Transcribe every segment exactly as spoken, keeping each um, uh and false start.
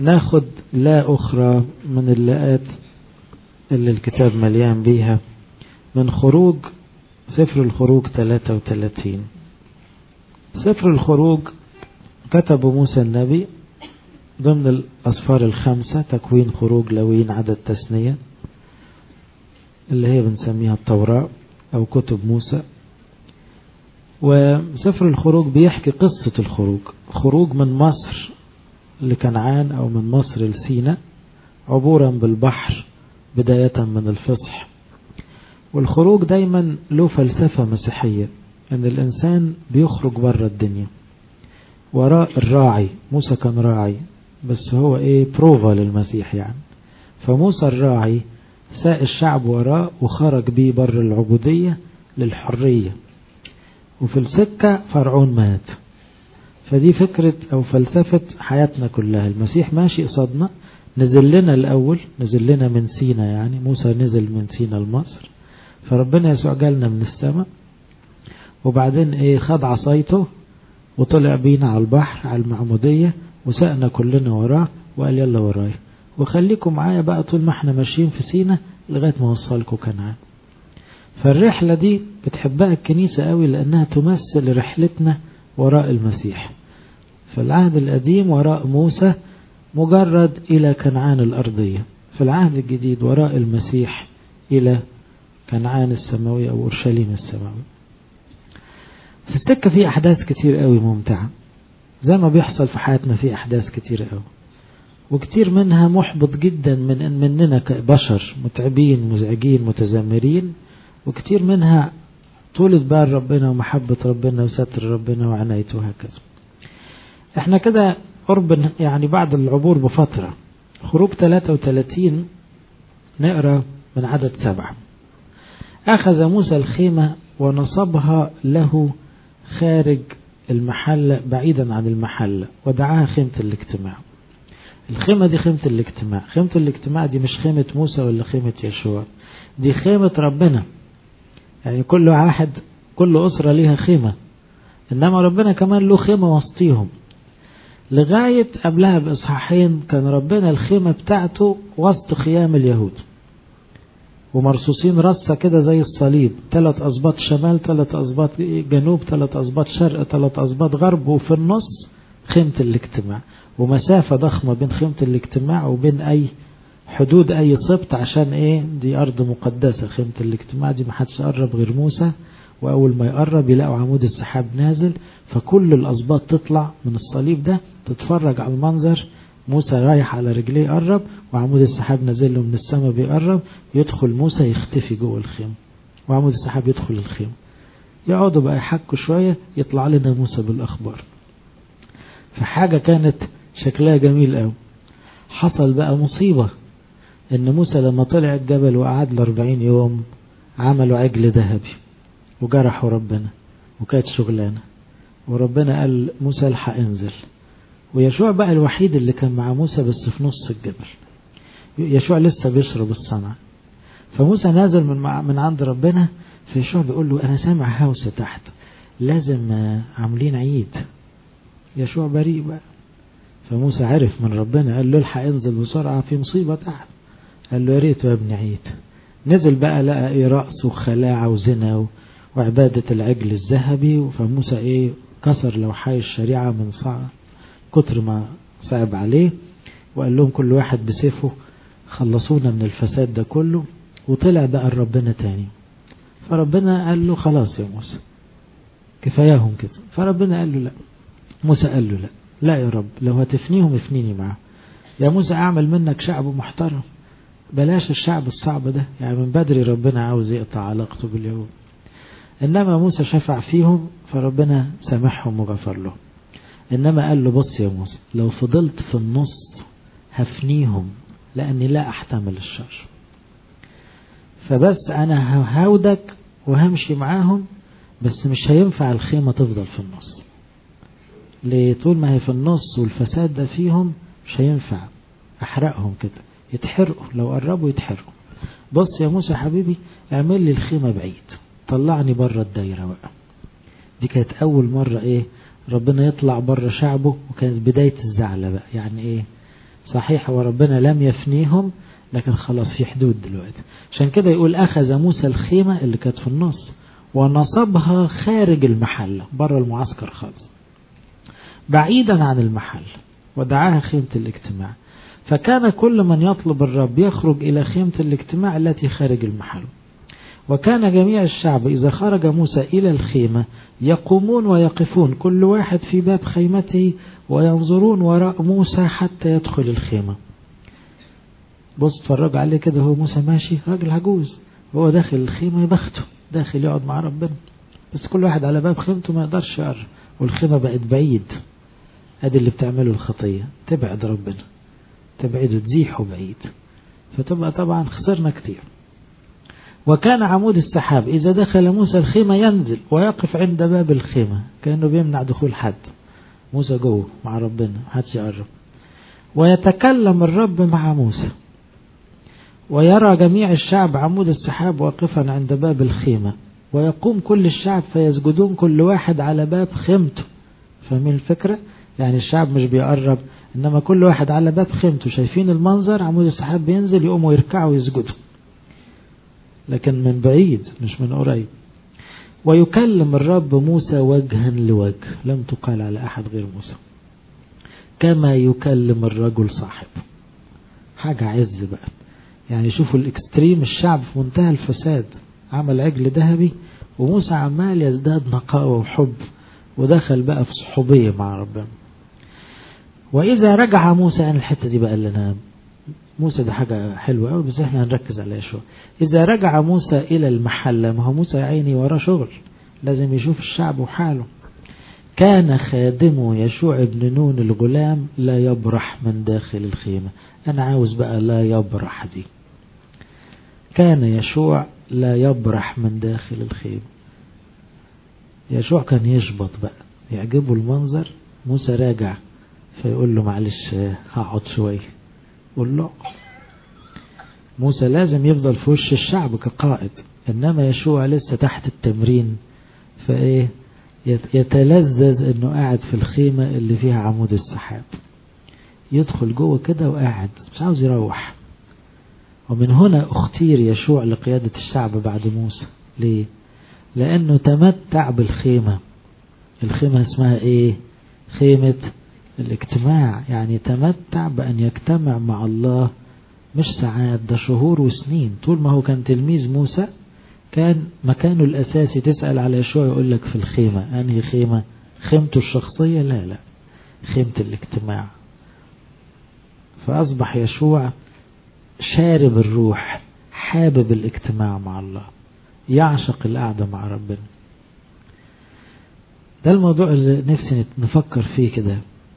ناخد لا أخرى من اللاءات اللي الكتاب مليان بيها من خروج سفر الخروج ثلاثة وثلاثين. سفر الخروج كتب موسى النبي ضمن الأسفار الخمسة: تكوين، خروج، لوين، عدد، تثنية، اللي هي بنسميها التوراة أو كتب موسى. وسفر الخروج بيحكي قصة الخروج، خروج من مصر لكنعان أو من مصر لسيناء، عبورا بالبحر بداية من الفصح. والخروج دايما له فلسفة مسيحية، أن الإنسان بيخرج بره الدنيا وراء الراعي. موسى كان راعي، بس هو إيه بروفا للمسيح يعني. فموسى الراعي ساق الشعب وراه وخرج بيه بره العبودية للحرية، وفي السكة فرعون مات. فدي فكرة أو فلسفة حياتنا كلها. المسيح ماشي قصادنا، نزل لنا الأول، نزل لنا من سينا، يعني موسى نزل من سينا لمصر، فربنا يسوع جالنا من السماء، وبعدين ايه خد عصايته وطلع بينا على البحر على المعمودية وسقنا كلنا وراه وقال يلا وراي وخليكم معايا بقى طول ما احنا ماشيين في سينا لغاية ما وصلكم كنعان. فالرحلة دي بتحبها الكنيسة قوي لأنها تمثل رحلتنا وراء المسيح. في العهد القديم وراء موسى مجرد إلى كنعان الأرضية، في العهد الجديد وراء المسيح إلى كنعان السماوية أو أورشليم السماوية. في السكة في أحداث كتير قوي ممتعة، زي ما بيحصل في حياتنا في أحداث كتير قوي، وكتير منها محبط جدا من مننا كبشر، متعبين مزعجين متذمرين، وكتير منها طولة بال ربنا ومحبة ربنا وستر ربنا وعنايته وهكذا. احنا كده قرب يعني بعد العبور بفترة. خروج ثلاثة وثلاثين نقرأ من عدد سبعة: أخذ موسى الخيمة ونصبها له خارج المحلة بعيدا عن المحلة ودعاها خيمة الاجتماع. الخيمة دي خيمة الاجتماع. خيمة الاجتماع دي مش خيمة موسى ولا خيمة يشوع، دي خيمة ربنا. يعني كل واحد كل أسرة ليها خيمة، إنما ربنا كمان له خيمة وسطيهم. لغاية قبلها بإصحاحين كان ربنا الخيمة بتاعته وسط خيام اليهود، ومرصوصين رصة كده زي الصليب، ثلاث أسباط شمال، ثلاث أسباط جنوب، ثلاث أسباط شرق، ثلاث أسباط غرب، وفي النص خيمة الاجتماع، ومسافة ضخمة بين خيمة الاجتماع وبين أي حدود أي سبط، عشان إيه؟ دي أرض مقدسة. خيمة الاجتماع دي محدش يقرب غير موسى، وأول ما يقرب يلاقوا عمود السحاب نازل، فكل الأسباط تطلع من الصليب ده تتفرج على المنظر. موسى رايح على رجليه يقرب، وعمود السحاب نازل له من السماء بيقرب، يدخل موسى يختفي جوه الخيمة، وعمود السحاب يدخل الخيمة. يقعدوا بقى يحكوا شوية، يطلع لنا موسى بالأخبار. فحاجة كانت شكلها جميل قوي. حصل بقى مصيبة، ان موسى لما طلع الجبل وقعد له أربعين يوم عملوا عجل ذهبي وجرحوا ربنا، وكانت شغلانة. وربنا قال موسى الحق انزل. ويشوع بقى الوحيد اللي كان مع موسى بس في نص الجبل. يشوع لسه بيشرب الصنعة، فموسى نازل من من عند ربنا. فيشوع بيقول له انا سامع هوسة تحت، لازم عاملين عيد. يشوع بريء بقى. فموسى عرف من ربنا، قال له الحق انزل بسرعة في مصيبة تحت. قال له يا ريت يا ابني عيد. نزل بقى لقى ايه رأس وخلاعة وزنا وعبادة العجل الذهبي. فموسى ايه كسر لوحي الشريعة من صعب كتر ما صعب عليه، وقال لهم كل واحد بسيفه خلصونا من الفساد ده كله. وطلع بقى ربنا تاني. فربنا قال له خلاص يا موسى كفاياهم كده. فربنا قال له لا. موسى قال له لا لا يا رب، لو هتفنيهم افنيني معه. يا موسى اعمل منك شعب محترم، بلاش الشعب الصعب ده. يعني من بدري ربنا عاوز يقطع علاقته باليهود، انما موسى شفع فيهم فربنا سامحهم وغفر لهم. انما قال له بص يا موسى، لو فضلت في النص هفنيهم لاني لا احتمل الشر. فبس انا ههودك وهمشي معاهم، بس مش هينفع الخيمة تفضل في النص. ليه؟ طول ما هي في النص والفساد ده فيهم مش هينفع احرقهم كده، يتحرقوا. لو قربوا يتحرقوا. بص يا موسى حبيبي، اعمل لي الخيمة بعيد، طلعني بره الدايرة بقى. دي كانت اول مرة ايه ربنا يطلع بره شعبه، وكانت بداية الزعلة بقى. يعني ايه صحيح وربنا لم يفنيهم، لكن خلاص في حدود دلوقتي. عشان كده يقول أخذ موسى الخيمة اللي كانت في النص ونصبها خارج المحل بره المعسكر خالص بعيدا عن المحل، ودعاها خيمة الاجتماع. فكان كل من يطلب الرب يخرج إلى خيمة الاجتماع التي خارج المحل. وكان جميع الشعب إذا خرج موسى إلى الخيمة يقومون ويقفون كل واحد في باب خيمته وينظرون وراء موسى حتى يدخل الخيمة. بص اتفرج عليه كده، هو موسى ماشي راجل عجوز، هو داخل الخيمة يبخته داخل يقعد مع ربنا، بس كل واحد على باب خيمته ما يقدرش يقرب، والخيمة بقت بعيد. ادي اللي بتعمله الخطية، تبعد ربنا، تبعده تزيحه بعيد، فتبقى طبعا خسرنا كتير. وكان عمود السحاب إذا دخل موسى الخيمة ينزل ويقف عند باب الخيمة، كأنه بيمنع دخول حد. موسى جوه مع ربنا محدش يقرب. ويتكلم الرب مع موسى. ويرى جميع الشعب عمود السحاب واقفا عند باب الخيمة، ويقوم كل الشعب فيسجدون كل واحد على باب خيمته. فاهمين الفكرة؟ يعني الشعب مش بيقرب، إنما كل واحد على باب خيمته شايفين المنظر، عمود السحاب بينزل يقوموا يركعوا ويسجدوا، لكن من بعيد مش من قريب. ويكلم الرب موسى وجها لوجه، لم تقال على أحد غير موسى، كما يكلم الرجل صاحبه. حاجة عز بقى، يعني شوفوا الاكستريم، الشعب في منتهى الفساد، عمل عجل ذهبي، وموسى عمال يزداد نقاوة وحب، ودخل بقى في صحوبية مع ربنا. وإذا رجع موسى، عن الحتة دي بقى اللي أنا موسى ده حاجة حلوة قوي، بس احنا هنركز عليها شوية. إذا رجع موسى إلى المحل، ما هو موسى يا عيني وراه شغل، لازم يشوف الشعب وحاله. كان خادمه يشوع بن نون الغلام لا يبرح من داخل الخيمة. أنا عاوز بقى لا يبرح دي. كان يشوع لا يبرح من داخل الخيمة. يشوع كان يشبط بقى، يعجبه المنظر، موسى راجع فيقول له معلش هقعد شوية، قول له. موسى لازم يفضل في وش الشعب كقائد، إنما يشوع لسه تحت التمرين، فإيه يتلذذ إنه قاعد في الخيمة اللي فيها عمود السحاب، يدخل جوه كده وقاعد مش عاوز يروح. ومن هنا اختير يشوع لقيادة الشعب بعد موسى. ليه؟ لأنه تمتع بالخيمة. الخيمة اسمها إيه؟ خيمة الاجتماع، يعني تمتع بأن يجتمع مع الله، مش ساعات، ده شهور وسنين. طول ما هو كان تلميذ موسى كان مكانه الأساسي، تسأل على يشوع يقول لك في الخيمة. أنهي خيمة؟ خيمته الشخصية؟ لا لا، خيمة الاجتماع. فأصبح يشوع شارب الروح، حابب الاجتماع مع الله، يعشق القعدة مع ربنا. ده الموضوع اللي نفسي نفكر فيه كده.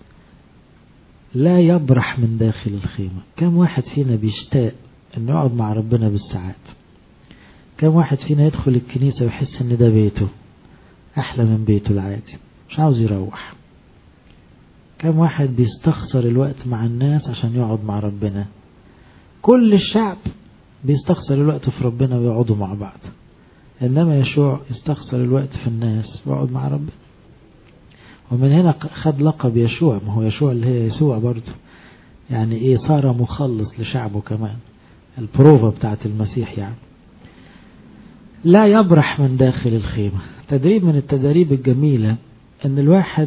لا يبرح من داخل الخيمة. كم واحد فينا بيشتاق انه يقعد مع ربنا بالساعات؟ كم واحد فينا يدخل الكنيسة ويحس ان ده بيته احلى من بيته العادي، مش عاوز يروح؟ كم واحد بيستخسر الوقت مع الناس عشان يقعد مع ربنا؟ كل الشعب بيستخسر الوقت في ربنا ويقعدوا مع بعض، انما يشوع يستخسر الوقت في الناس ويقعد مع ربنا. ومن هنا خد لقب يشوع. ما هو يشوع اللي هي يسوع برضه، يعني ايه، صار مخلص لشعبه كمان، البروفة بتاعت المسيح يعني. لا يبرح من داخل الخيمة. تدريب من التدريب الجميلة ان الواحد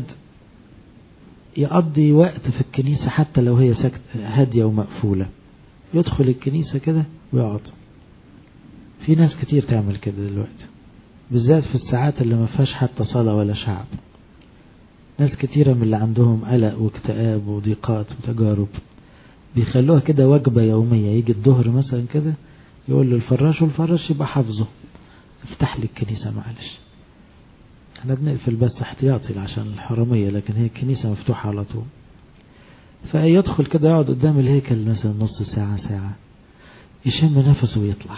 يقضي وقت في الكنيسة حتى لو هي سكت هادية ومقفولة، يدخل الكنيسة كده ويقعد. في ناس كتير تعمل كده دلوقتي، بالذات في الساعات اللي ما فيهاش حتى صلاة ولا شعب. ناس كتيرة من اللي عندهم قلق واكتئاب وضيقات وتجارب بيخلوها كده وجبة يومية. يجي الظهر مثلا كده يقول له الفراش، والفراش يبقى حافظه، افتح لي الكنيسة معلش. احنا بنقفل بس احتياطي عشان الحرامية، لكن هي الكنيسة مفتوحة على طول. فيدخل كده يقعد قدام الهيكل مثلا نص ساعة ساعة، يشم نفسه ويطلع،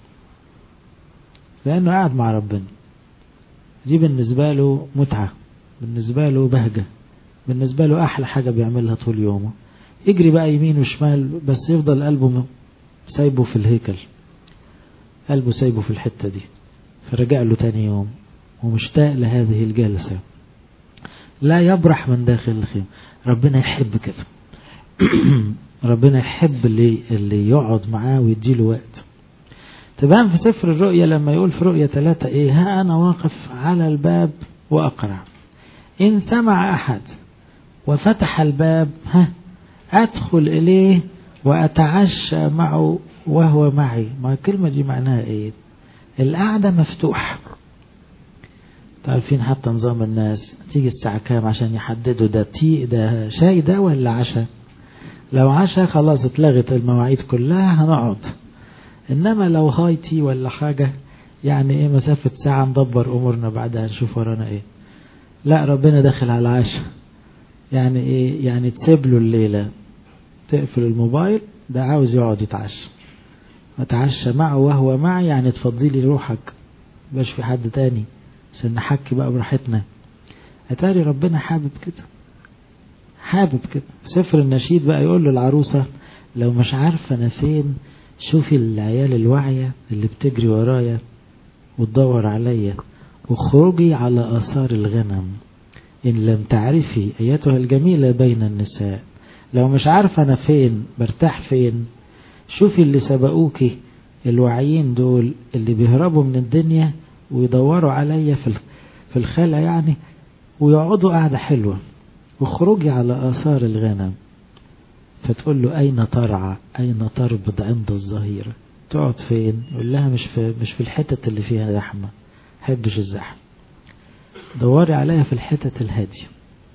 لأنه قاعد مع ربنا. دي بالنسبة له متعة، بالنسبة له بهجة، بالنسبة له أحلى حاجة بيعملها طول يومه. يجري بقى يمين وشمال، بس يفضل قلبه سايبه في الهيكل، قلبه سايبه في الحتة دي، فرجع له تاني يوم ومشتاق لهذه الجلسة. لا يبرح من داخل الخيمة. ربنا يحب كده. ربنا يحب اللي, اللي يقعد معاه ويديله وقت. تبان في سفر الرؤيا لما يقول في رؤيا ثلاثة ايه، ها انا واقف على الباب واقرع، ان سمع احد وفتح الباب ها ادخل اليه واتعشى معه وهو معي. ما الكلمة دي معناها ايه؟ القعدة مفتوحة. تعرفين حتى نظام الناس تيجي الساعة كام عشان يحددوا ده تي ده شاي ده ولا عشاء. لو عشاء خلاص اتلغت المواعيد كلها هنقعد، انما لو هاي تي ولا حاجة يعني ايه مسافة ساعة ندبر امورنا بعدها نشوف ورانا ايه. لا ربنا داخل على العشاء. يعني ايه؟ يعني تسيب له الليلة، تقفل الموبايل، ده عاوز يقعد يتعشى. اتعشى معه وهو معي، يعني تفضي لي روحك باش في حد تاني عشان نحكي بقى براحتنا. اتاري ربنا حابب كده، حابب كده. سفر النشيد بقى يقول له العروسة لو مش عارفة انا فين، شوفي العيال الواعية اللي بتجري ورايا وتدور عليا، وخرجي على آثار الغنم إن لم تعرفي أيتها الجميلة بين النساء. لو مش عارفة أنا فين برتاح فين، شوفي اللي سبقوكي الواعيين دول اللي بيهربوا من الدنيا ويدوروا عليا في في الخلق يعني، ويقعدوا قاعدة حلوة، وخرجي على آثار الغنم. فتقول له أين ترعى، أين تربض عند الظهيرة؟ تقعد فين؟ يقول لها مش في مش في الحتت اللي فيها زحمة، حبش الزحمة، دوري عليها في الحتت الهادية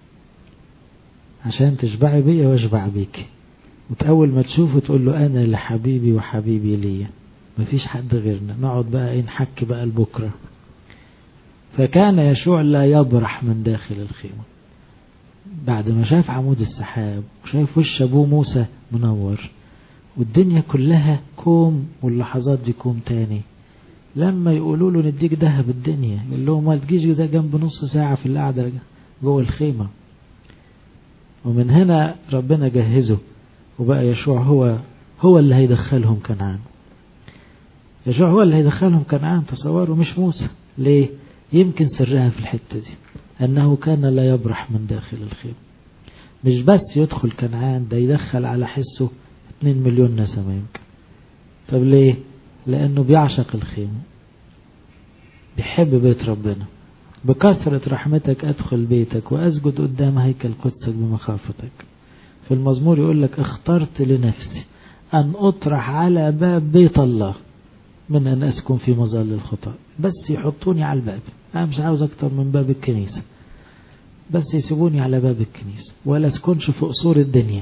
عشان تشبعي بيا واشبع بيك. وتأول ما تشوفه تقول له أنا لحبيبي وحبيبي ليا، مفيش حد غيرنا، نقعد بقى ايه نحكي بقى لبكرة. فكان يشوع لا يبرح من داخل الخيمة بعد ما شاف عمود السحاب وشاف وش أبوه موسى منور والدنيا كلها كوم، واللحظات دي كوم تاني. لما يقولوا له نديك دهب الدنيا، يقول لهم ما تجيش ده جنب نص ساعة في القعدة جوه الخيمة. ومن هنا ربنا جهزه وبقى يشوع هو هو اللي هيدخلهم كنعان. يشوع هو اللي هيدخلهم كنعان، تصوروا، مش موسى. ليه؟ يمكن سرها في الحتة دي أنه كان لا يبرح من داخل الخيمة. مش بس يدخل كنعان، ده يدخل على حسه اتنين مليون نسمة يمكن. طب ليه؟ لأنه بيعشق الخيمة، بيحب بيت ربنا. بكثرة رحمتك أدخل بيتك وأسجد قدام هيكل قدسك بمخافتك. في المزمور يقول لك اخترت لنفسي أن أطرح على باب بيت الله من أن أسكن في مظل الخطاة. بس يحطوني على الباب، أنا مش عاوز أكتر من باب الكنيسة، بس يسيبوني على باب الكنيسة ولا اسكنش في قصور الدنيا.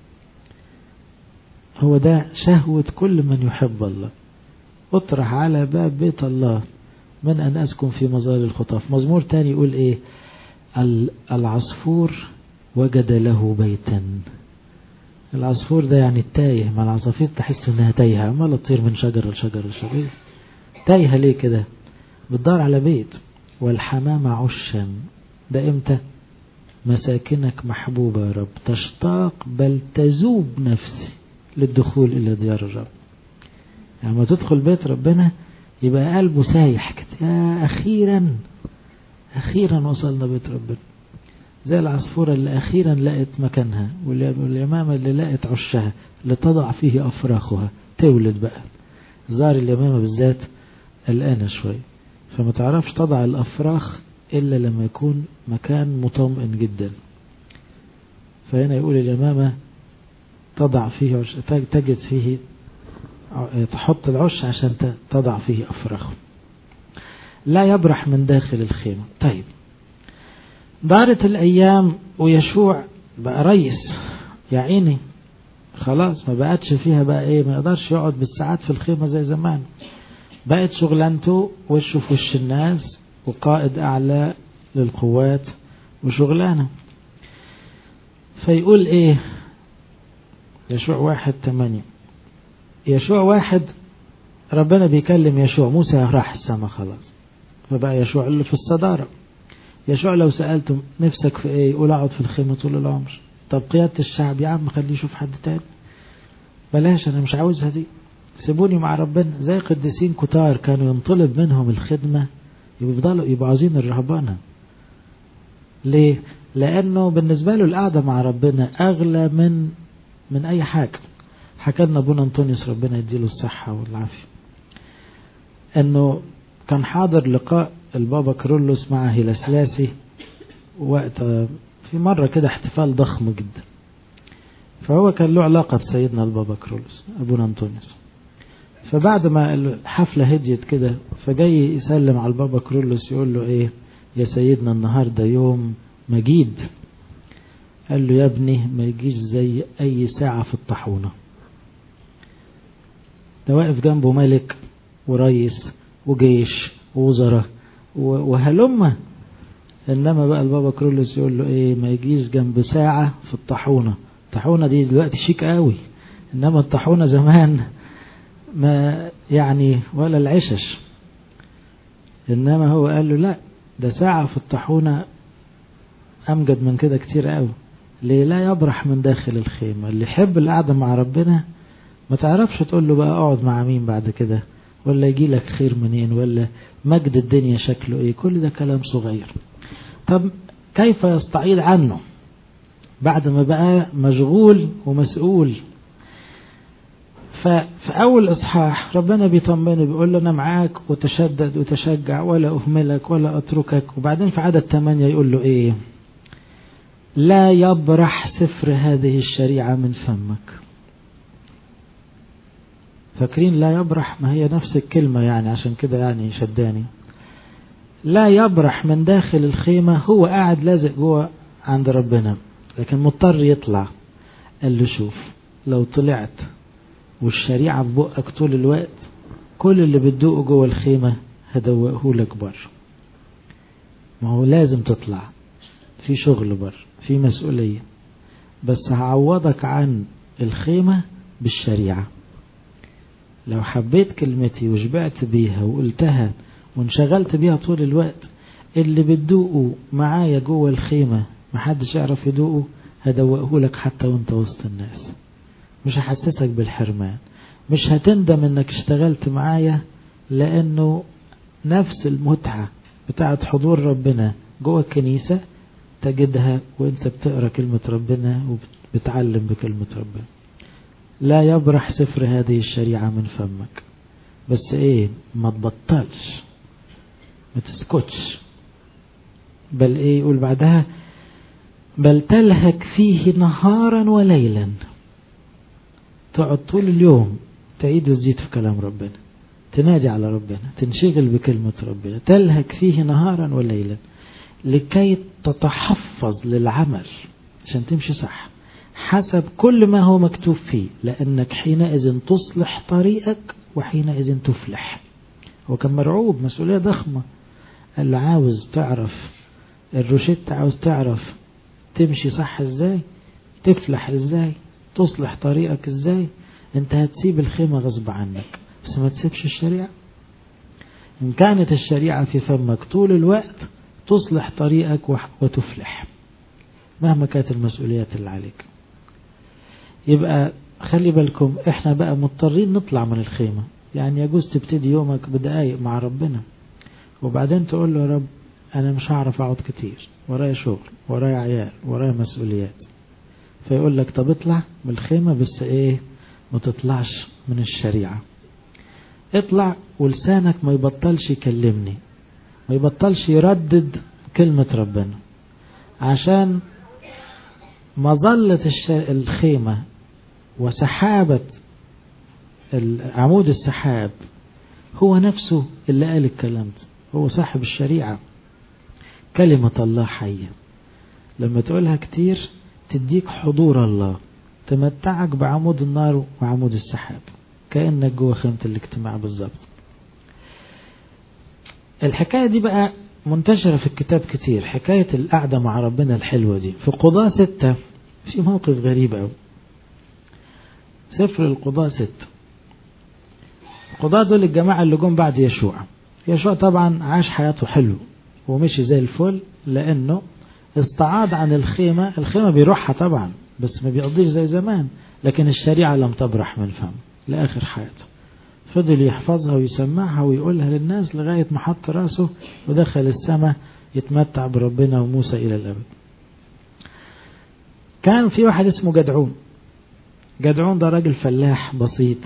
هو ده شهوة كل من يحب الله، اطرح على باب بيت الله من أن أسكن في مظل الخطاة. في مزمور تاني يقول إيه؟ العصفور وجد له بيتا. العصفور ده يعني التايه، ما العصافير تحس انها تايهة، عمالة تطير من شجرة لشجرة لشجرة، تايهة ليه كده؟ بتدور على بيت. والحمام عشا، ده امتى؟ مساكنك محبوبة يا رب، تشتاق بل تذوب نفسي للدخول إلى ديار الرب. يعني لما تدخل بيت ربنا يبقى قلبه سايح كده، يا أخيرا أخيرا وصلنا بيت ربنا. زي العصفورة اللي أخيرا لقت مكانها، واليمامة اللي لقت عشها اللي تضع فيه أفراخها، تولد بقى. ظهر اليمامة بالذات قلقانة شوي، فما تعرفش تضع الأفراخ إلا لما يكون مكان مطمئن جدا. فهنا يقول اليمامة تضع فيه عش، تجد فيه، تحط العش عشان تضع فيه أفراخه. لا يبرح من داخل الخيمة. طيب، دارت الأيام ويشوع بقى ريس يا عيني، خلاص ما بقتش فيها بقى ايه، ما يقدرش يقعد بالساعات في الخيمة زي زمان. بقت شغلانته وشه في وش الناس، وقائد أعلى للقوات وشغلانه. فيقول ايه يشوع واحد تمانية، يشوع واحد ربنا بيكلم يشوع، موسى راح السما خلاص، فبقى يشوع اللي في الصدارة. يشوع لو سألتم نفسك في ايه، يقول اقعد في الخيمة طول العمر. طب قيادة الشعب، يا عم خليه يشوف حد تاني، بلاش، انا مش عاوزها دي، سيبوني مع ربنا. زي قديسين كتار كانوا ينطلب منهم الخدمة، يفضلوا يبقوا عاوزين الرهبانة. ليه؟ لانه بالنسبة له القعدة مع ربنا اغلى من من أي حاجة. حكى لنا أبونا أنطونيوس ربنا يديله الصحة والعافية أنه كان حاضر لقاء البابا كيرلس مع هيلاسلاسي وقت في مرة كده احتفال ضخم جدا، فهو كان له علاقة بسيدنا البابا كيرلس أبونا أنطونيوس. فبعد ما الحفلة هديت كده فجاي يسلم على البابا كيرلس يقول له ايه يا سيدنا النهاردة يوم مجيد. قال له يا ابني ما يجيش زي اي ساعة في الطاحونة. ده واقف جنبه ملك ورئيس وجيش ووزراء وهلمة، انما بقى البابا كيرلس يقول له ايه ما يجيش جنب ساعة في الطاحونة. الطاحونة دي دلوقتي شيك قوي، انما الطاحونة زمان ما يعني ولا العشش. انما هو قال له لا، ده ساعة في الطاحونة امجد من كده كتير قوي. ليه؟ لا يبرح من داخل الخيمة. اللي يحب القعدة مع ربنا ما تعرفش تقول له بقى اقعد مع مين بعد كده، ولا يجي لك خير منين، ولا مجد الدنيا شكله ايه. كل ده كلام صغير. طب كيف يستعيد عنه بعد ما بقى مشغول ومسؤول؟ ففي أول إصحاح ربنا بيطمنه بيقول له أنا معاك وتشدد وتشجع ولا أهملك ولا أتركك. وبعدين في عدد ثمانية يقول له إيه؟ لا يبرح سفر هذه الشريعة من فمك. فاكرين لا يبرح؟ ما هي نفس الكلمة يعني، عشان كده يعني شداني. لا يبرح من داخل الخيمة، هو قاعد لازق جوه عند ربنا لكن مضطر يطلع. قال له شوف لو طلعت والشريعة في بقك طول الوقت كل اللي بتدوقه جوه الخيمة هدوقه لك بره. ما هو لازم تطلع، في شغل بره، في مسؤولية، بس هعوضك عن الخيمة بالشريعة. لو حبيت كلمتي وشبعت بيها وقلتها وانشغلت بيها طول الوقت، اللي بتدوقه معايا جوه الخيمة محدش يعرف يدوقه هدوقه لك حتى وانت وسط الناس. مش هحسسك بالحرمان، مش هتندم انك اشتغلت معايا، لانه نفس المتعة بتاعت حضور ربنا جوه الكنيسة تجدها وانت بتقرأ كلمة ربنا وبتعلم بكلمة ربنا. لا يبرح سفر هذه الشريعة من فمك. بس ايه؟ ما تبطلش، ما تسكتش، بل ايه يقول بعدها؟ بل تلهك فيه نهارا وليلا. تقعد طول اليوم تعيد وتزيد في كلام ربنا، تنادي على ربنا، تنشغل بكلمة ربنا. تلهك فيه نهارا وليلا لكي تتحفظ للعمل، عشان تمشي صح حسب كل ما هو مكتوب فيه، لأنك حينئذ تصلح طريقك وحينئذ تفلح. هو كان مرعوب، مسؤولية ضخمة. اللي عاوز تعرف الروشتة، عاوز تعرف تمشي صح ازاي، تفلح ازاي، تصلح طريقك ازاي، انت هتسيب الخيمة غصب عنك، بس ما تسيبش الشريعة. ان كانت الشريعة في فمك طول الوقت تصلح طريقك وتفلح مهما كانت المسؤوليات اللي عليك. يبقى خلي بالكم احنا بقى مضطرين نطلع من الخيمة. يعني يجوز تبتدي يومك بدقايق مع ربنا وبعدين تقول له يا رب انا مش هعرف اقعد كتير، ورايا شغل، ورايا عيال، ورايا مسؤوليات. فيقول لك طب اطلع من الخيمة، بس ايه؟ ما تطلعش من الشريعة. اطلع ولسانك ما يبطلش يكلمني، ما يبطلش يردد كلمة ربنا، عشان مظلة الخيمة وسحابة عمود السحاب هو نفسه اللي قال الكلام ده، هو صاحب الشريعة. كلمة الله حية، لما تقولها كتير تديك حضور الله، تمتعك بعمود النار وعمود السحاب، كأنك جوه خيمة الاجتماع بالظبط. الحكاية دي بقى منتشرة في الكتاب كتير، حكاية القعدة مع ربنا الحلوة دي. في قضاء ستة في موقف غريب أوي. سفر القضاء ستة، القضاء دول الجماعة اللي جم بعد يشوع. يشوع طبعا عاش حياته حلو ومشي زي الفل، لأنه استعاض عن الخيمة. الخيمة بيروحها طبعا بس ما بيقضيش زي زمان، لكن الشريعة لم تبرح من فمه لآخر حياته. فضل يحفظها ويسمعها ويقولها للناس لغاية ما حط راسه ودخل السماء يتمتع بربنا وموسى إلى الأبد. كان في واحد اسمه جدعون. جدعون ده راجل فلاح بسيط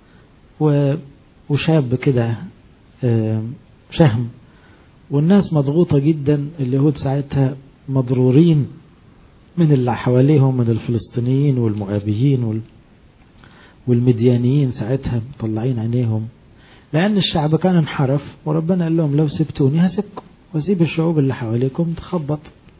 وشاب كده شهم، والناس مضغوطة جدا، اليهود ساعتها مضرورين من اللي حواليهم من الفلسطينيين والمؤابيين والمديانيين، ساعتها مطلعين عينيهم لأن الشعب كان انحرف، وربنا قال لهم لو سبتوني هسيبكم وسيب الشعوب اللي حواليكم تخبط.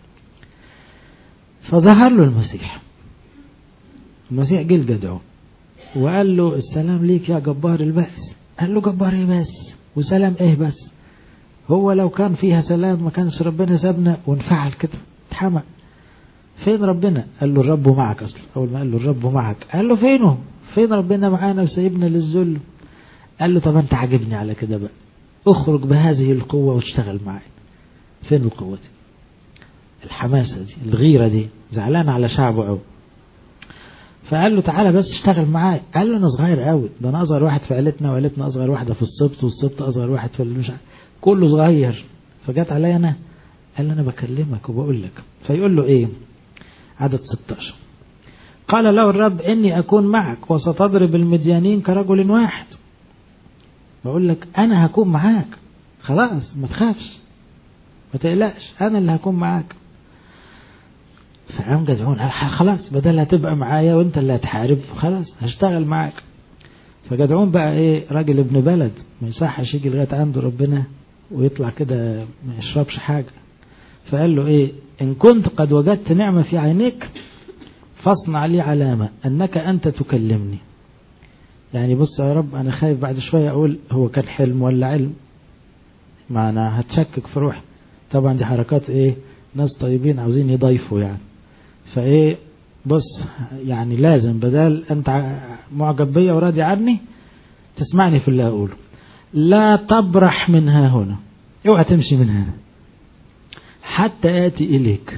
فظهر له المسيح، المسيح جه لجدعون وقال له السلام ليك يا جبار البأس. قال له جبار ايه بس وسلام ايه بس؟ هو لو كان فيها سلام ما كانش ربنا سابنا ونفعل كده اتحمق. فين ربنا؟ قال له الرب معك. اصلا اول ما قال له الرب معك قال له فينه؟ فين ربنا معانا وسايبنا للذل؟ قال له طب انت عاجبني على كده بقى، اخرج بهذه القوة واشتغل معي. فين القوة دي؟ الحماسة دي، الغيرة دي، زعلان على شعبه قوي. فقال له تعالى بس اشتغل معاي. قال له انا صغير قوي، ده انا اصغر واحد في عيلتنا، وعيلتنا اصغر واحدة في السبط، والسبط اصغر واحد في مش كله صغير، فجات عليا انا. قال له انا بكلمك وبقول لك. فيقول له ايه؟ عدد ستاشر، قال له الرب اني اكون معك وستضرب المديانين كرجل واحد. بقول لك انا هكون معاك، خلاص ما تخافش ما تقلقش، انا اللي هكون معاك. فقام جدعون قال خلاص بدل هتبقى معايا وانت اللي هتحارب، خلاص هشتغل معاك. فجدعون بقى ايه، راجل ابن بلد، ما يصحش يجي لغايه عنده ربنا ويطلع كده ما يشربش حاجه. فقال له ايه؟ ان كنت قد وجدت نعمه في عينيك فاصنع لي علامه انك انت تكلمني. يعني بص يا رب انا خايف بعد شويه اقول هو كان حلم ولا علم، ما انا هتشكك في روحي. طبعا دي حركات ايه، ناس طيبين عاوزين يضيفوا يعني. فايه بص يعني لازم بدل انت معجب بيا وراضي عني تسمعني في اللي اقوله. لا تبرح منها هنا، اوعى تمشي من هنا حتى اتي اليك.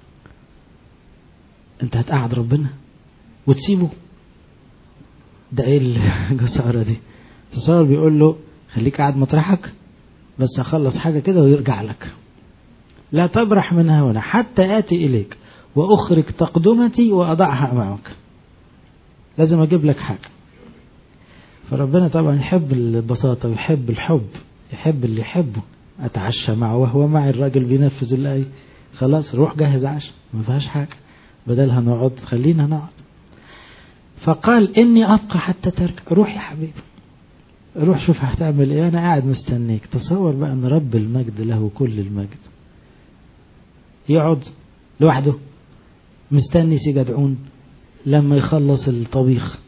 انت هتقعد ربنا وتسيبه؟ ده ايه الجسارة دي؟ تصور بيقول له خليك قاعد مطرحك بس هخلص حاجة كده ويرجع لك. لا تبرح منها هنا حتى آتي إليك وأخرج تقدمتي وأضعها أمامك. لازم أجيب لك حاجة. فربنا طبعا يحب البساطة ويحب الحب، يحب اللي يحبه. أتعشى معه وهو معي، الراجل بينفذ الآية. خلاص روح جهز عشاء، ما فيهاش حاجة، بدلها نقعد خلينا نقعد. فقال إني أبقى حتى ترك. روح يا حبيبي روح شوف هتعمل إيه، أنا قاعد مستنيك. تصور بقى أن رب المجد له كل المجد يقعد لوحده مستني سي جدعون لما يخلص الطبيخ.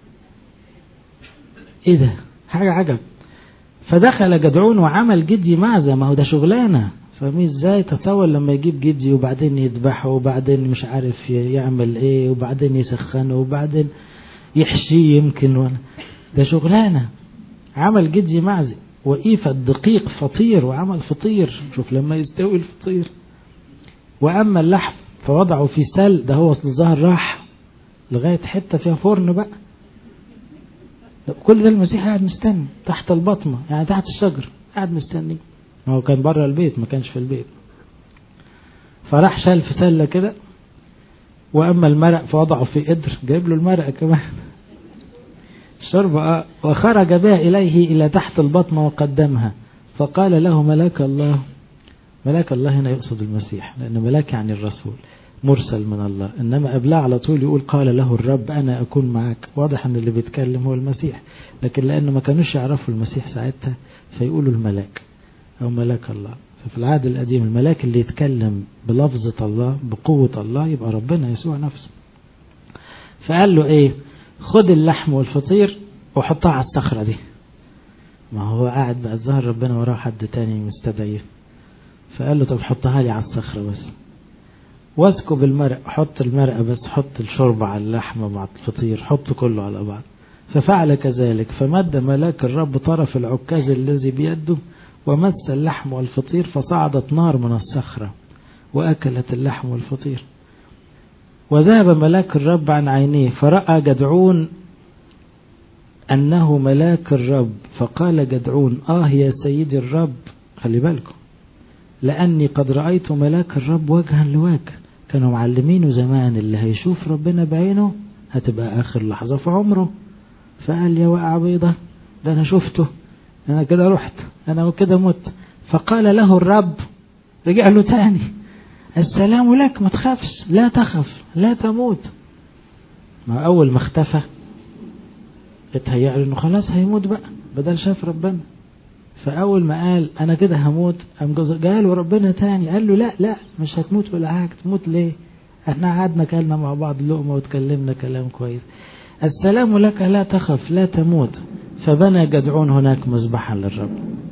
ايه ده؟ حاجة عجب. فدخل جدعون وعمل جدي معزة، ما هو ده شغلانة. فمين ازاي تطول لما يجيب جدي وبعدين يذبحه وبعدين مش عارف يعمل ايه وبعدين يسخنه وبعدين يحشيه يمكن وانا. ده شغلانة. عمل جدي معزة وقيفة دقيق فطير وعمل فطير. شوف لما يستوي الفطير. وأما اللحم فوضعه في سل. ده هو أصل الظهر راح لغاية حتة فيها فرن بقى. كل ده المسيح قاعد مستني تحت البطمة، يعني تحت الشجر قاعد مستني. هو كان بره البيت ما كانش في البيت. فراح شال في سلة كده. وأما المرق فوضعه في قدر، جايب له المرق كمان شرب. وخرج بها إليه إلى تحت البطمة وقدمها. فقال له ملاك الله. ملاك الله هنا يقصد المسيح، لأن ملاك يعني الرسول مرسل من الله. إنما قبلها على طول يقول قال له الرب أنا أكون معك. واضح أن اللي بيتكلم هو المسيح، لكن لأنه ما كانوش يعرفوا المسيح ساعتها فيقولوا الملاك أو ملاك الله. ففي العهد القديم الملاك اللي يتكلم بلفظة الله بقوة الله يبقى ربنا يسوع نفسه. فقال له إيه؟ خد اللحم والفطير وحطها على الصخرة دي. ما هو قاعد بقى الظهر ربنا وراه حد تاني مستدعيه. فقال له طب حطها لي على الصخرة بس، واسكب المرق. حط المرق بس، حط الشوربة على اللحمة مع الفطير، حط كله على بعض. ففعل كذلك. فمد ملاك الرب طرف العكاز الذي بيده ومس اللحم والفطير، فصعدت نار من الصخرة وأكلت اللحم والفطير. وذهب ملاك الرب عن عينيه فرأى جدعون أنه ملاك الرب. فقال جدعون آه يا سيدي الرب، خلي بالكم، لأني قد رأيت ملاك الرب وجها لوجه. كانوا معلمينه زمان اللي هيشوف ربنا بعينه هتبقى آخر لحظة في عمره. فقال يا وقع بيضة، ده أنا شفته، أنا كده رحت، أنا كده مت. فقال له الرب، رجع له تاني، السلام لك، ما تخافش، لا تخف، لا تموت. ما أول ما اختفى اتهيأ له إنه خلاص هيموت بقى بدل شاف ربنا. فأول ما قال أنا كده هموت، قام جاله ربنا تاني قال له لا لا مش هتموت ولا حاجة. تموت ليه؟ احنا قعدنا كلنا مع بعض لقمة وتكلمنا كلام كويس. السلام لك، لا تخف، لا تموت. فبنى جدعون هناك مذبحا للرب.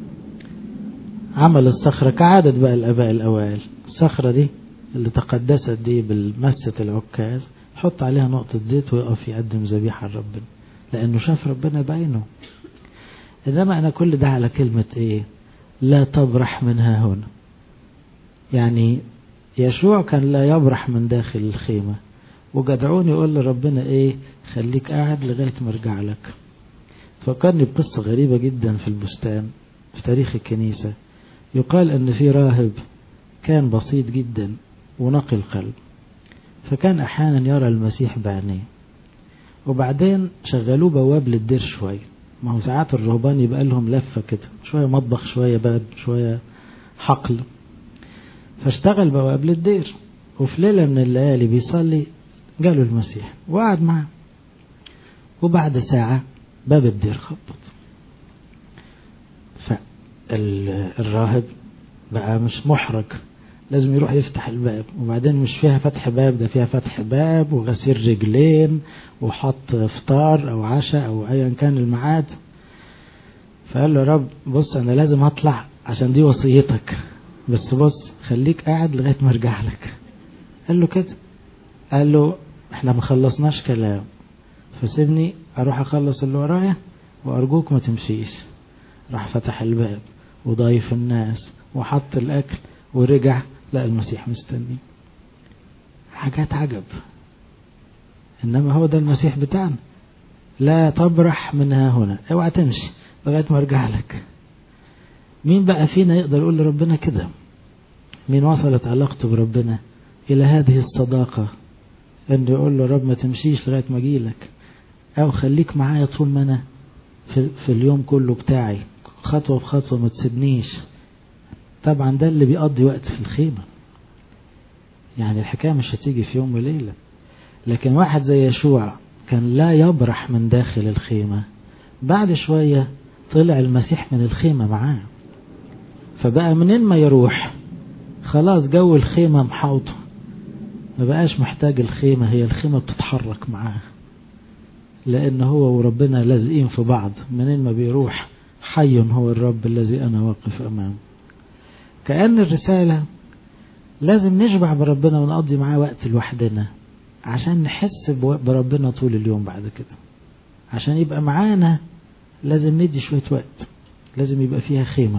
عمل الصخرة كعادة بقى الآباء الأوائل، الصخرة دي اللي تقدست دي بالمسة العكاز، حط عليها نقطة زيت ويقف يقدم ذبيحة لربنا، لأنه شاف ربنا بعينه. إنما أنا كل ده على كلمة إيه؟ لا تبرح منها هنا. يعني يشوع كان لا يبرح من داخل الخيمة، وجدعون يقول لربنا إيه؟ خليك قاعد لغاية ما ارجع لك. فكرني بقصة غريبة جدا في البستان في تاريخ الكنيسة. يقال أن في راهب كان بسيط جدا ونقي القلب، فكان أحيانا يرى المسيح بعينيه، وبعدين شغلوه بواب للدير شوية. ما هو ساعات الرهبان يبقى لهم لفة كده، شوية مطبخ شوية باب شوية حقل، فاشتغل بواب للدير. وفي ليلة من الليالي بيصلي جاله المسيح وقعد معه، وبعد ساعة باب الدير خبط. فالراهب بقى مش محرج، لازم يروح يفتح الباب، وبعدين مش فيها فتح باب، ده فيها فتح باب وغسيل رجلين وحط فطار او عشاء او ايا كان الميعاد. فقال له يا رب بص انا لازم اطلع عشان دي وصيتك، بس بص خليك قاعد لغاية ما ارجع لك. قال له كده، قال له احنا ما خلصناش كلام، فسيبني اروح اخلص اللي ورايا وارجوك ما تمشيش. راح فتح الباب وضايف الناس وحط الاكل ورجع لقى المسيح مستني. حاجات عجب. انما هو ده المسيح بتاعنا، لا تبرح منها هنا، اوعى تمشي لغايه ما ارجع لك. مين بقى فينا يقدر يقول لربنا كده؟ مين وصلت علاقته بربنا الى هذه الصداقه انه يقول له رب ما تمشيش لغايه ما اجي لك، او خليك معايا طول ما انا في, في اليوم كله بتاعي، خطوه بخطوه ما تسيبنيش. طبعا ده اللي بيقضي وقت في الخيمة، يعني الحكاية مش هتيجي في يوم وليلة. لكن واحد زي يشوع كان لا يبرح من داخل الخيمة، بعد شوية طلع المسيح من الخيمة معاه، فبقى منين ما يروح خلاص جو الخيمة محاوطه، ما بقاش محتاج الخيمة، هي الخيمة بتتحرك معاه، لأن هو وربنا لازقين في بعض. منين ما بيروح حي هو الرب الذي أنا واقف أمامه. كأن الرسالة لازم نشبع بربنا ونقضي معاه وقت لوحدنا عشان نحس بربنا طول اليوم. بعد كده عشان يبقى معانا لازم ندي شوية وقت، لازم يبقى فيها خيمة.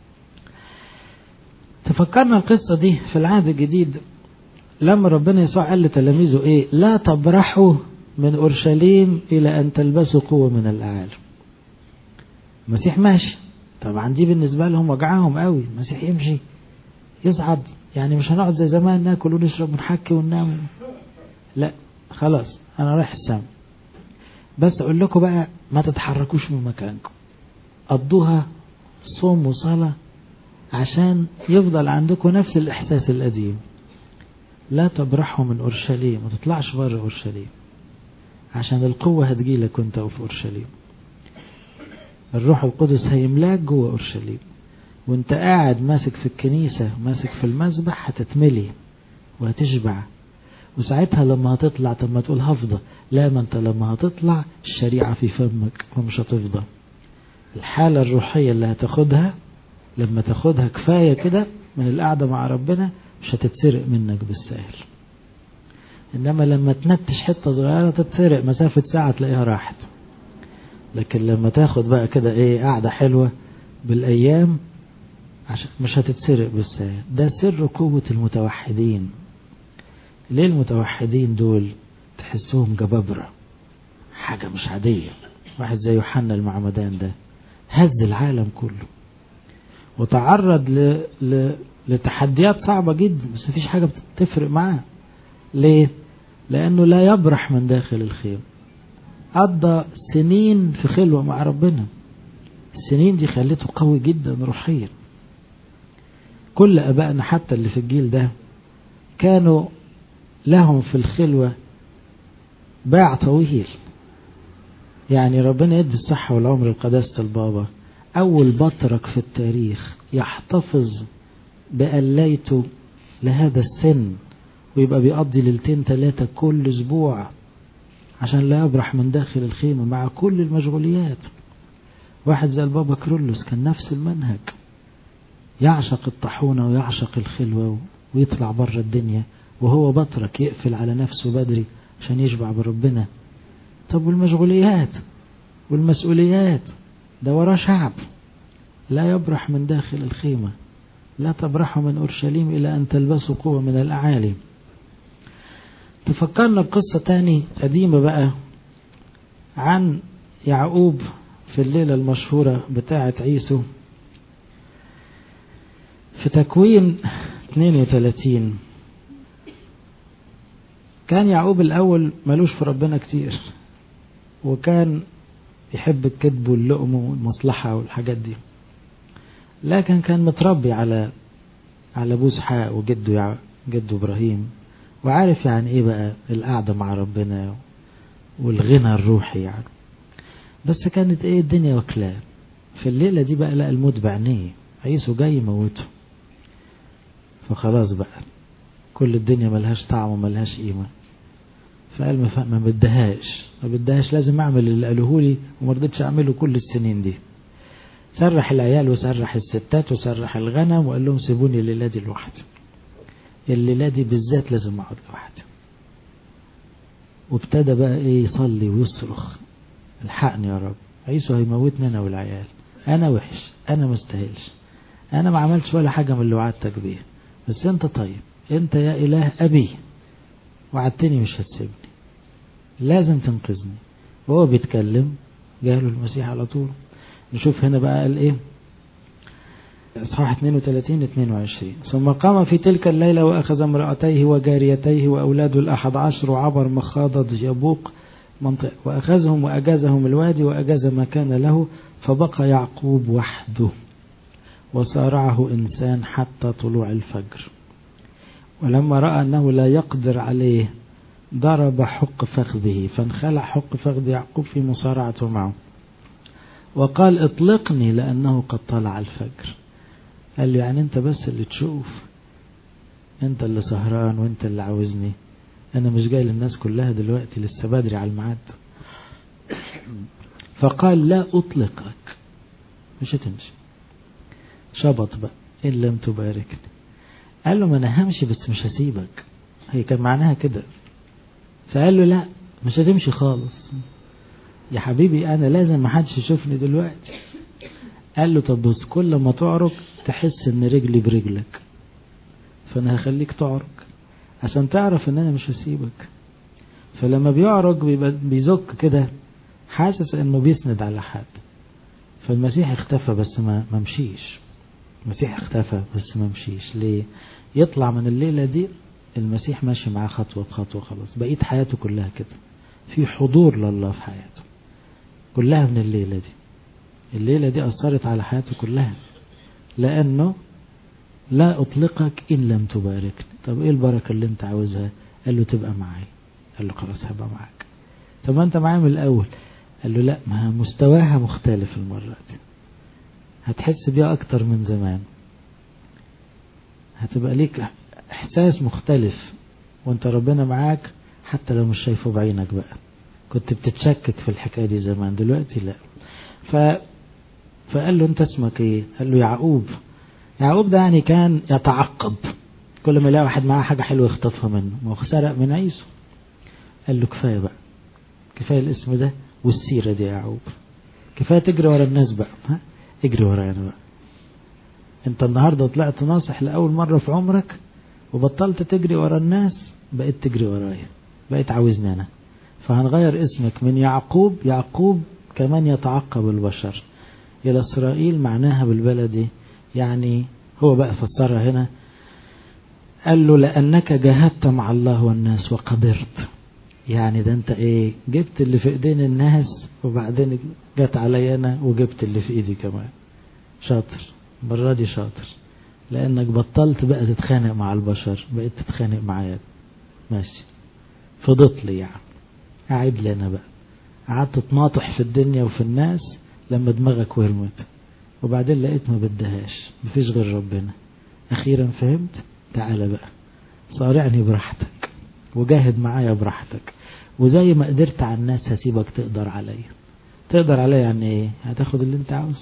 تفكرنا القصة دي في العهد الجديد لما ربنا يسوع قال لتلاميذه ايه؟ لا تبرحوا من أورشليم إلى أن تلبسوا قوة من الأعالي. المسيح ماشي، طبعا دي بالنسبة لهم وجعهم قوي، المسيح يمشي يصعد، يعني مش هنقعد زي زمان ناكل ونشرب ونحكي وننام، لا خلاص انا رايح السما. بس اقول لكم بقى ما تتحركوش من مكانكم، قضوها صوم وصلاة عشان يفضل عندكم نفس الاحساس القديم. لا تبرحوا من اورشليم، ما تطلعش بره اورشليم، عشان القوة هتجيلك وانت في اورشليم. الروح القدس هيملاك جوه اورشليم، وانت قاعد ماسك في الكنيسة ماسك في المسبح هتتملي وهتشبع. وساعتها لما هتطلع طب ما تقول هفضى، لا، ما انت لما هتطلع الشريعة في فمك ومش هتفضى. الحالة الروحية اللي هتاخدها لما تاخدها كفاية كده من القعدة مع ربنا مش هتتسرق منك بالسهل. انما لما تنتش حتة صغيرة تتسرق، مسافة ساعة تلاقيها راحت. لكن لما تاخد بقى كده ايه قعدة حلوة بالايام عشان مش هتتسرق بالسهل. ده سر قوة المتوحدين. ليه المتوحدين دول تحسوهم جبابرة، حاجة مش عادية؟ واحد زي يوحنا المعمدان ده هز العالم كله وتعرض ل... ل... لتحديات صعبة جدا، بس مفيش حاجة بتفرق معاه. ليه؟ لأنه لا يبرح من داخل الخيمة. قضى سنين في خلوة مع ربنا، السنين دي خلته قوي جدا روحيا. كل أبائنا حتى اللي في الجيل ده كانوا لهم في الخلوة باع طويل. يعني ربنا يدي الصحة والعمر لقداسة البابا، أول بطرك في التاريخ يحتفظ بقليته لهذا السن، ويبقى بيقضي ليلتين ثلاثة كل أسبوع عشان لا يبرح من داخل الخيمة مع كل المشغوليات. واحد زي البابا كرولوس كان نفس المنهج، يعشق الطحونة ويعشق الخلوة ويطلع بره الدنيا، وهو بطرك يقفل على نفسه بدري عشان يشبع بربنا. طب والمشغوليات والمسؤوليات، ده وراه شعب لا يبرح من داخل الخيمة. لا تبرحوا من أورشليم إلى أن تلبسوا قوة من الأعالي. تفكرنا بقصة تاني قديمة بقى عن يعقوب في الليلة المشهورة بتاعة عيسو في تكوين اثنين وثلاثين. كان يعقوب الأول ملوش في ربنا كتير، وكان يحب الكذب واللؤم والمصلحة والحاجات دي، لكن كان متربي على على بوس حق وجده جده إبراهيم، وعارف يعني ايه بقى القعدة مع ربنا والغنى الروحي يعني. بس كانت ايه الدنيا وكلاه. في الليلة دي بقى لقى الموت بعينيه، عيسو جاي يموته، فخلاص بقى كل الدنيا ملهاش طعم وملهاش قيمة. فقال ما بدهاش ما بدهاش لازم اعمل اللي قالوه لي وما رضيتش اعمله كل السنين دي. سرح العيال وسرح الستات وسرح الغنم وقال لهم سيبوني الليلة دي لوحدي، الليلة دي بالذات لازم اقعد لوحدي. وابتدى بقى ايه يصلي ويصرخ الحقني يا رب، عيسو هيموتني انا والعيال، انا وحش، انا مستاهلش، انا ما عملتش ولا حاجة من اللي وعدتك بيه، بس انت طيب، انت يا اله ابي وعدتني مش هتسيبني، لازم تنقذني. وهو بيتكلم جاله المسيح على طول. نشوف هنا بقى قال ايه، اصحاح اثنين وثلاثين اثنين وعشرين. ثم قام في تلك الليلة واخذ امرأتيه وجاريتيه واولاده الاحد عشر وعبر مخاضة يبوق منطقة، واخذهم واجازهم الوادي واجاز ما كان له، فبقى يعقوب وحده وصارعه انسان حتى طلوع الفجر. ولما رأى انه لا يقدر عليه ضرب حق فخذه، فانخلع حق فخذ يعقوب في مصارعته معه، وقال اطلقني لأنه قد طلع الفجر. قال له يعني انت بس اللي تشوف، انت اللي سهران وانت اللي عاوزني، انا مش جاي للناس كلها دلوقتي، لسه بدري على الميعاد. فقال لا اطلقك، مش هتمشي. شبط بقى ان لم تباركني. قال له ما انا همشي بس مش هسيبك، هي كان معناها كده. فقال له لا مش هتمشي خالص يا حبيبي، انا لازم ما حدش يشوفني دلوقتي. قال له طب بص، كل ما تعرج تحس ان رجلي برجلك، فانا هخليك تعرج عشان تعرف ان انا مش هسيبك. فلما بيعرج بيبقى بيزك كده، حاسس انه بيسند على حد. فالمسيح اختفى بس ما ممشيش، المسيح اختفى بس ما مشيش. ليه؟ يطلع من الليلة دي المسيح ماشي معاه خطوة بخطوة، خلاص بقيت حياته كلها كده، في حضور لله في حياته كلها. من الليلة دي الليلة دي أثرت على حياته كلها، لأنه لا أطلقك إن لم تباركني. طب إيه البركة اللي أنت عاوزها؟ قال له تبقى معي. قال له خلاص هبقى معاك. طب ما أنت معايا من الأول. قال له لا، ما مستواها مختلف المرة دي، هتحس بيها أكتر من زمان، هتبقى ليك إحساس مختلف وأنت ربنا معاك، حتى لو مش شايفه بعينك. بقى كنت بتتشكك في الحكاية دي زمان، دلوقتي لا. ف... فقال له أنت اسمك إيه؟ قال له يعقوب. يعقوب ده يعني كان يتعقب، كل ما يلاقي واحد معاه حاجة حلوة يخطفها منه، ما هو سرق من عيسو. قال له كفاية بقى، كفاية الاسم ده والسيرة دي يا يعقوب، كفاية تجري ورا الناس بقى، ها اجري ورايا أنا بقى. انت النهاردة طلعت ناصح لأول مرة في عمرك وبطلت تجري ورا الناس، بقيت تجري ورايا، بقيت عاوزني أنا. فهنغير اسمك من يعقوب، يعقوب كمان يتعقب البشر، إلى إسرائيل معناها بالبلدي. يعني هو بقى فسرها هنا، قال له لأنك جاهدت مع الله والناس وقدرت. يعني ده انت ايه، جبت اللي في ايدين الناس وبعدين جت علي انا وجبت اللي في ايدي كمان. شاطر، المرة دي شاطر، لانك بطلت بقى تتخانق مع البشر، بقيت تتخانق معايا. ماشي، فضت لي يعني، قاعد لي انا بقى، قعدت تناطح في الدنيا وفي الناس لما دماغك ورمت، وبعدين لقيت ما بدهاش، مفيش غير ربنا. اخيرا فهمت، تعالى بقى صارعني براحتك وجاهد معايا براحتك، وزي ما قدرت على الناس هسيبك تقدر عليا. تقدر عليا يعني ايه؟ هتاخد اللي انت عاوزه،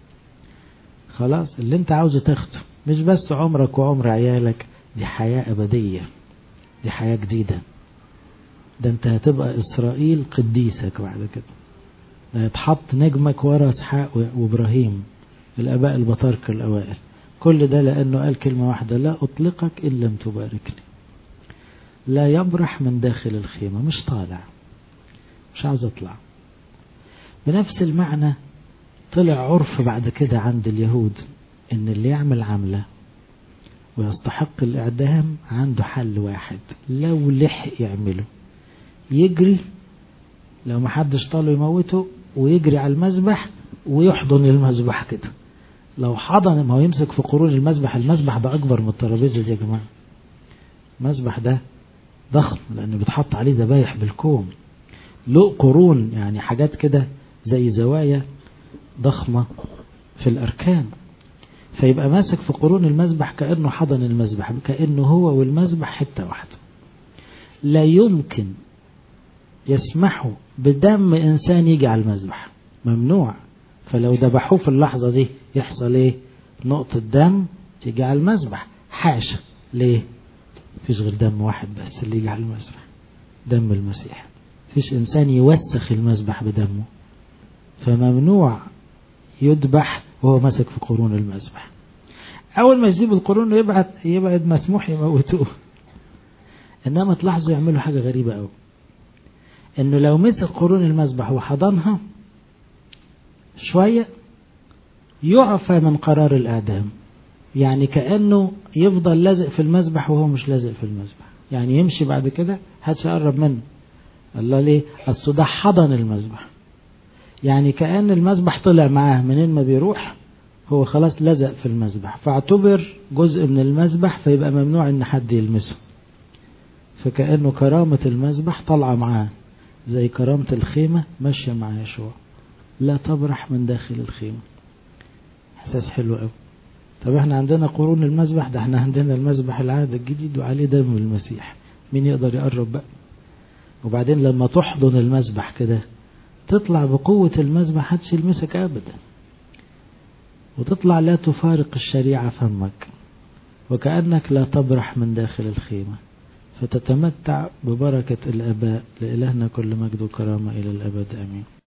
خلاص اللي انت عاوزه تاخده، مش بس عمرك وعمر عيالك، دي حياة أبدية، دي حياة جديدة. ده انت هتبقى إسرائيل قديسك بعد كده، ده هيتحط نجمك ورا اسحاق وإبراهيم الآباء البطاركة الأوائل. كل ده لأنه قال كلمة واحدة: لا أطلقك إن لم تباركني. لا يبرح من داخل الخيمة، مش طالع، مش عاوز أطلع. بنفس المعنى طلع عرف بعد كده عند اليهود إن اللي يعمل عملة ويستحق الإعدام عنده حل واحد، لو لحق يعمله: يجري، لو ما حدش طاله يموته، ويجري على المذبح ويحضن المذبح كده. لو حضن، ما هو يمسك في قرون المذبح، المذبح ده أكبر من الترابيزة دي يا جماعة. المذبح ده ضخم لأنه بتحط عليه ذبايح بالكوم، له قرون، يعني حاجات كده زي زوايا ضخمة في الأركان. فيبقى ماسك في قرون المذبح كأنه حضن المذبح، كأنه هو والمذبح حتة واحدة. لا يمكن يسمحوا بدم إنسان يجي على المذبح، ممنوع. فلو ذبحوه في اللحظة دي يحصل ايه؟ نقطة دم تيجي على المذبح، حاشا. ليه؟ فيش غير دم واحد بس اللي يجي على المذبح، دم المسيح. فيش إنسان يوسخ المذبح بدمه، فممنوع يذبح وهو ماسك في قرون المذبح. أول ما يجيب القرون يبعد يبعد مسموح يموتوه. إنما تلاحظوا يعملوا حاجة غريبة أوي، إنه لو مسك قرون المذبح وحضنها شوية يعفى من قرار الإعدام، يعني كأنه يفضل لازق في المذبح وهو مش لازق في المذبح، يعني يمشي بعد كده محدش يقرب منه. الله ليه؟ أصل ده حضن المذبح، يعني كأن المذبح طلع معاه منين ما بيروح، هو خلاص لزق في المذبح، فاعتبر جزء من المذبح، فيبقى ممنوع ان حد يلمسه. فكأنه كرامة المذبح طلع معاه، زي كرامة الخيمة ماشية مع يشوع، لا تبرح من داخل الخيمة. احساس حلو قوي. طب احنا عندنا قرون المذبح، ده احنا عندنا المذبح العهد الجديد وعليه دم المسيح، مين يقدر يقرب بقى؟ وبعدين لما تحضن المذبح كده تطلع بقوة المذبح، محدش يلمسك ابدا، وتطلع لا تفارق الشريعة فمك، وكأنك لا تبرح من داخل الخيمة، فتتمتع ببركة الآباء. لإلهنا كل مجد وكرامة إلى الأبد، آمين.